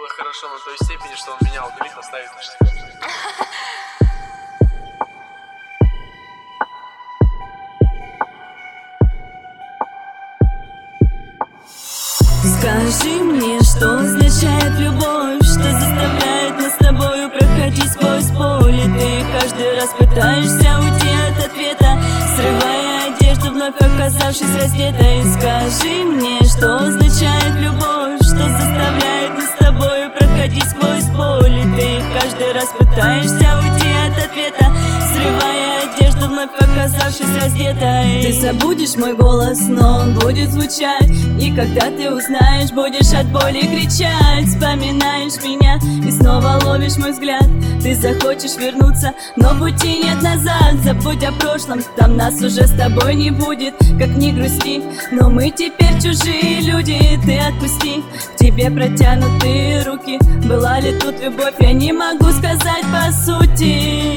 было хорошо на той степени, что он меня уговорил оставить на 6 лет. Скажи мне, что означает любовь, что заставляет нас с тобою проходить сквозь поле. Ты каждый раз пытаешься уйти от ответа, срывая одежду, вновь оказавшись раздетой. Скажи мне, что означает любовь, что заставляет нас с тобою проходить сквозь поле. Ты каждый раз пытаешься уйти от ответа, срывая одежду, вновь оказавшись раздетой. Ты забудешь мой голос, но он будет звучать, и когда ты узнаешь, будешь от боли кричать. Вспоминаешь меня и снова ловишь мой взгляд. Ты захочешь вернуться, но пути нет назад. Забудь о прошлом, там нас уже с тобой не будет. Как ни грусти, но мы теперь чужие люди. Ты отпусти, к тебе протянутые руки. Была ли тут любовь, я не могу сказать по сути.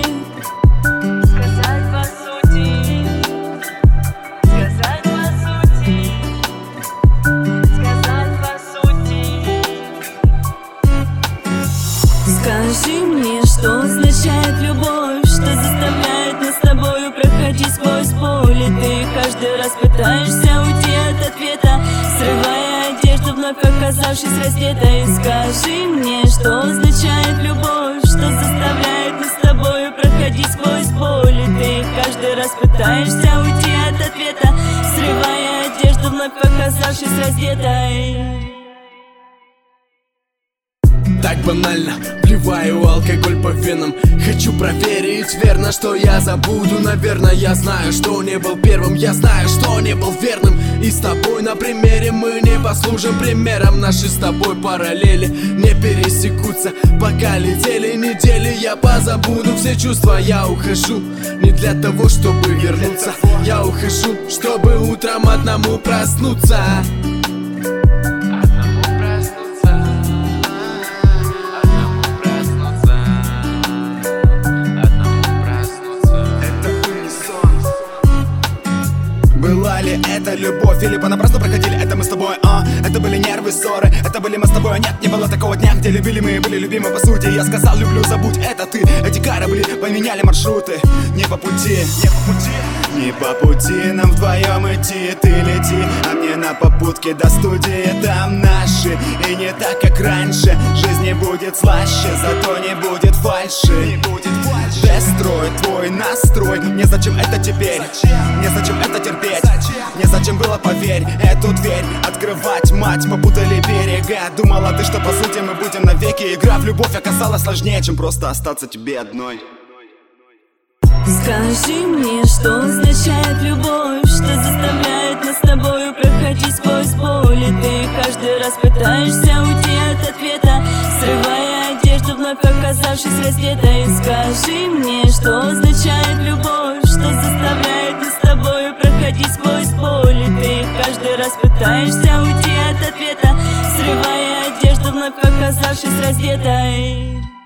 Скажи мне, что означает любовь, что заставляет нас с тобою проходить сквозь поле. Ты каждый раз пытаешься уйти от ответа, срывая одежду, вновь оказавшись раздетой. Скажи мне, что означает любовь, что заставляет нас с тобою проходить сквозь поле. Ты каждый раз пытаешься уйти от ответа, срывая одежду, вновь оказавшись раздетой. Так банально, плеваю алкоголь по венам. Хочу проверить верно, что я забуду. Наверное, я знаю, что не был первым. Я знаю, что не был верным. И с тобой на примере мы не послужим примером. Наши с тобой параллели не пересекутся. Пока летели недели, я позабуду все чувства. Я ухожу не для того, чтобы вернуться. Я ухожу, чтобы утром одному проснуться. Была ли это любовь или понапрасну проходили это мы с тобой, Это были нервы, ссоры, это были мы с тобой. Нет, не было такого дня, где любили мы, были любимы по сути. Я сказал люблю, забудь, это ты. Эти корабли поменяли маршруты. Не по пути, не по пути, не по пути нам вдвоем идти. Ты лети, а мне на попутке до студии. Там наши, и не так, как раньше. Жизнь не будет слаще, зато не будет фальши. Дестрой, твой настрой. Мне зачем это теперь? Мне зачем это терпеть? Мне зачем было, поверь, эту дверь открывать, мать, попутали берега. Думала ты, что по сути мы будем навеки. Игра в любовь оказалась сложнее, чем просто остаться тебе одной. Скажи мне, что означает любовь, что заставляет нас с тобою проходить сквозь поле. Ты каждый раз пытаешься уйти от ответа, срывая одежду, вновь оказавшись раздетой. Скажи мне, что означает любовь, что заставляет нас с тобою проходить сквозь поле. Ты каждый раз пытаешься уйти от ответа, срывая одежду, вновь оказавшись раздетой.